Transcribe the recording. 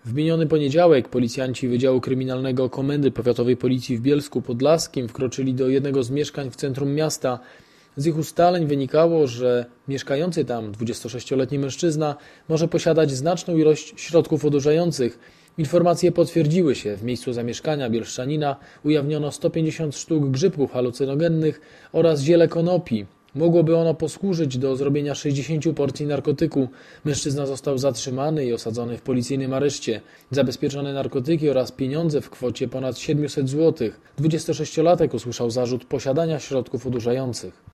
W miniony poniedziałek policjanci Wydziału Kryminalnego Komendy Powiatowej Policji w Bielsku Podlaskim wkroczyli do jednego z mieszkań w centrum miasta. Z ich ustaleń wynikało, że mieszkający tam 26-letni mężczyzna może posiadać znaczną ilość środków odurzających. Informacje potwierdziły się. W miejscu zamieszkania bielszczanina ujawniono 150 sztuk grzybków halucynogennych oraz ziele konopi. Mogłoby ono posłużyć do zrobienia 60 porcji narkotyku. Mężczyzna został zatrzymany i osadzony w policyjnym areszcie. Zabezpieczone narkotyki oraz pieniądze w kwocie ponad 700 zł. 26-latek usłyszał zarzut posiadania środków odurzających.